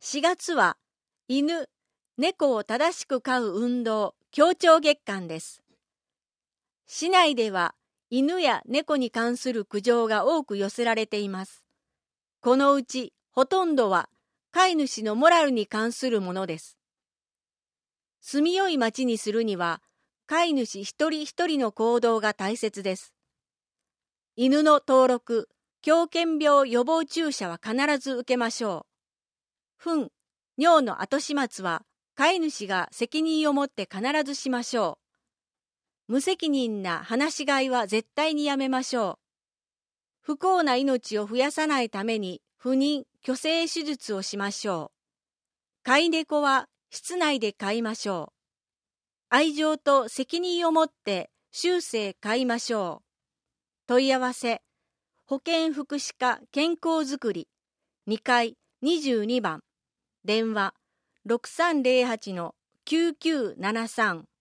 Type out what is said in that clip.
4月は犬、猫を正しく飼う運動協調月間です。市内では犬や猫に関する苦情が多く寄せられています。このうちほとんどは飼い主のモラルに関するものです。住みよい町にするには飼い主一人一人の行動が大切です。犬の登録、狂犬病予防注射は必ず受けましょう。糞、尿の後始末は飼い主が責任を持って必ずしましょう。無責任な放し飼いは絶対にやめましょう。不幸な命を増やさないために不妊・去勢手術をしましょう。飼い猫は室内で飼いましょう。愛情と責任を持って終生飼いましょう。問い合わせ、保健福祉課健康づくり2階22番、電話 6308-9973